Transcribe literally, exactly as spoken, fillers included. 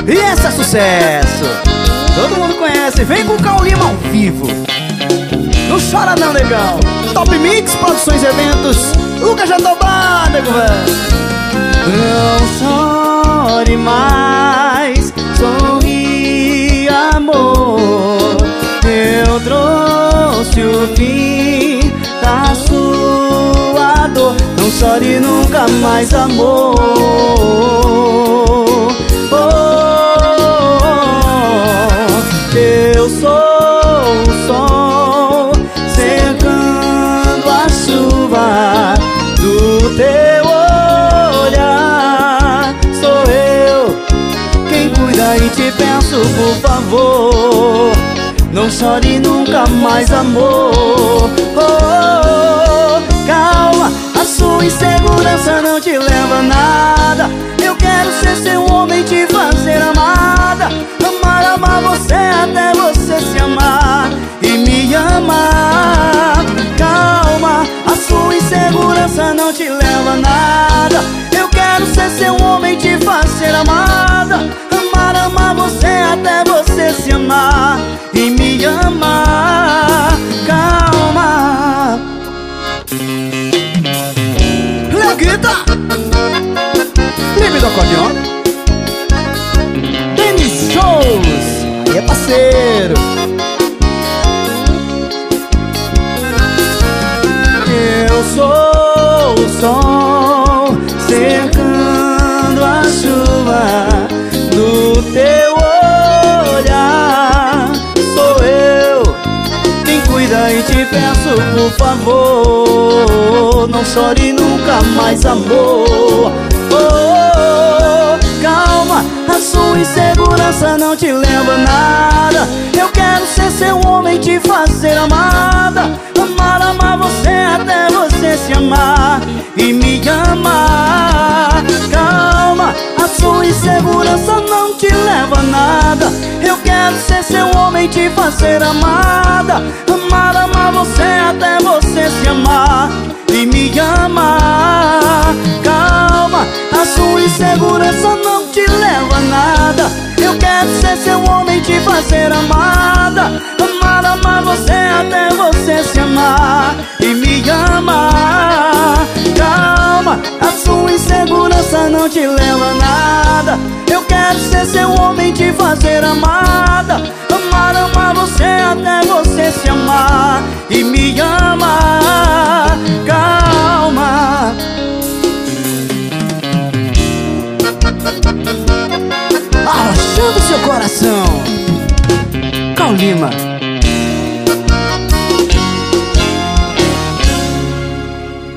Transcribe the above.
E esse é sucesso, todo mundo conhece. Vem com o Cal Lima ao vivo. Não chora não, negão. Top Mix, produções e eventos, Lucas Jatobá, nego velho. Não chore mais, sorri, amor. Eu trouxe o fim da sua dor. Não chore nunca mais, amor. Oh, eu sou o sol secando a chuva do teu olhar. Sou eu quem cuida e te peço, por favor, não chore nunca mais, amor. Oh, calma, a sua insegurança não te leva a nada. Eu quero ser seu homem, te fazer amada. Amar, amar você até você se amar e me amar. Calma, a sua insegurança não te leva a nada. Eu quero ser seu homem, te fazer amada. Amar, amar você até você se amar e me amar. Calma. Leguita, Libre do acordeon, Denis Shows, e é parceiro. Eu sou o sol cercando a chuva do teu olhar. Sou eu quem cuida e te peço, por favor, não chore nunca mais, amor. Oh, calma, a sua insegurança não te leva a nada. Eu quero ser seu homem, te fazer amada. Amar, amar você até você se amar e me amar. Calma, a sua insegurança não te leva a nada. Eu quero ser seu homem, te fazer amada. Amar, amar você até você se amar e me amar. Calma, a sua insegurança não te leva a nada. Eu quero ser seu homem, te fazer amada. Amar, amar você até você se amar e me amar. Calma, a sua insegurança não te leva a nada. Eu quero ser seu homem, te fazer amada. Amar, amar você até você se amar e me amar. Calma. Arrochando seu coração, Cal Lima.